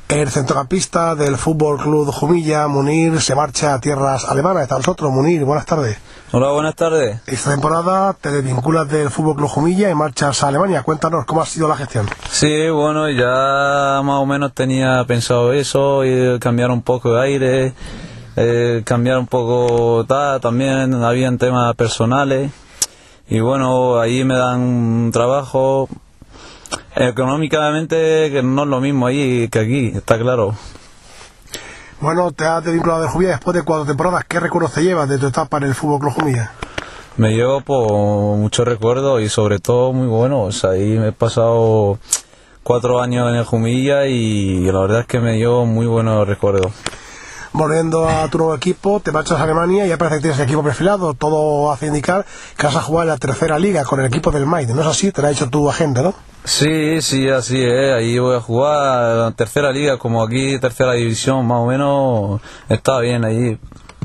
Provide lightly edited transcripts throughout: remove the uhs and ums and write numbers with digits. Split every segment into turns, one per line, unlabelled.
El centrocampista del Fútbol Club Jumilla, Munir, se marcha a tierras alemanas. Está nosotros, Munir, buenas tardes.
Hola, buenas tardes.
Esta temporada te desvinculas del Fútbol Club Jumilla y marchas a Alemania. Cuéntanos, ¿cómo ha sido la gestión?
Sí, bueno, ya más o menos tenía pensado eso, y cambiar un poco de aire, cambiar un poco también habían temas personales, y bueno, ahí me dan un trabajo. Económicamente que no es lo mismo ahí que aquí, está claro.
Bueno, te has desvinculado de Jumilla después de 4 temporadas. ¿Qué recuerdos te llevas de tu etapa en el Fútbol Club Jumilla?
Me llevo por muchos recuerdos y sobre todo muy buenos. Ahí me he pasado 4 años en el Jumilla y la verdad es que me llevo muy buenos recuerdos.
Volviendo a tu nuevo equipo, te marchas a Alemania y ya parece que tienes el equipo perfilado. Todo hace indicar que vas a jugar en la tercera liga con el equipo del Mainz. ¿No es así? Te lo ha dicho tu agente, ¿no?
Sí, así es. Ahí voy a jugar en la tercera liga, como aquí, tercera división, más o menos. Está bien ahí.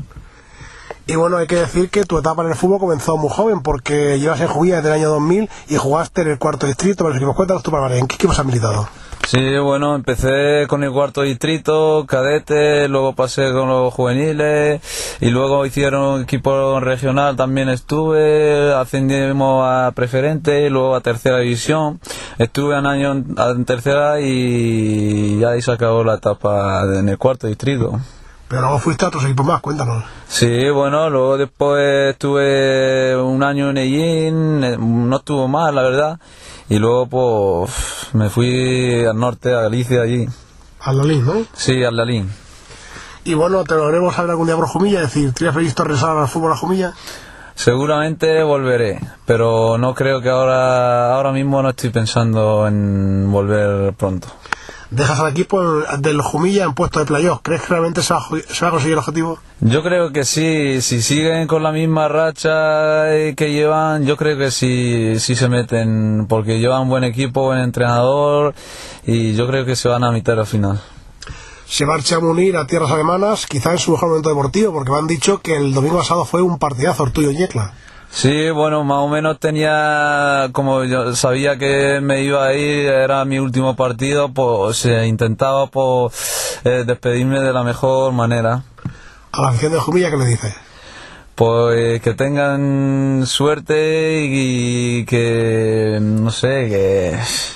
Y bueno, hay que decir que tu etapa en el fútbol comenzó muy joven, porque llevas en Jumilla desde el año 2000 y jugaste en el cuarto distrito. Pero equipos, cuéntanos tu palmarés, ¿en qué equipos has militado?
Sí, bueno, empecé con el cuarto distrito, cadete, luego pasé con los juveniles y luego hicieron equipo regional, también estuve, ascendimos a preferente, luego a tercera división, estuve un año en tercera y ya ahí se acabó la etapa en el cuarto distrito.
Pero luego fuiste a otros equipos más, cuéntanos.
Sí, bueno, luego después estuve un año en Ellín, no estuvo mal, la verdad, y luego pues me fui al norte, a Galicia, allí.
Al Lalín, ¿no?
Sí, al Lalín.
Y bueno, te lo veremos a ver algún día por Jumilla, es decir, ¿tienes previsto regresar al fútbol a Jumilla?
Seguramente volveré, pero no creo que ahora mismo no estoy pensando en volver pronto.
Dejas al equipo del Jumilla en puesto de playoff. ¿Crees que realmente se va a conseguir el objetivo?
Yo creo que sí, si siguen con la misma racha que llevan, yo creo que sí se meten, porque llevan buen equipo, buen entrenador, y yo creo que se van a meter al final.
Se marcha Munir a tierras alemanas, quizá en su mejor momento deportivo, porque me han dicho que el domingo pasado fue un partidazo el tuyo en Yecla.
Sí, bueno, más o menos tenía, como yo sabía que me iba a ir, era mi último partido, pues intentaba despedirme de la mejor manera.
A la afición de Jumilla, ¿qué le dices?
Pues que tengan suerte y que, no sé, que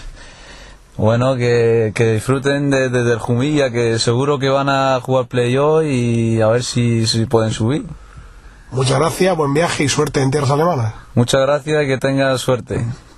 bueno, que disfruten del Jumilla, que seguro que van a jugar playoff y a ver si pueden subir.
Muchas gracias, buen viaje y suerte en tierras alemanas.
Muchas gracias y que tengas suerte.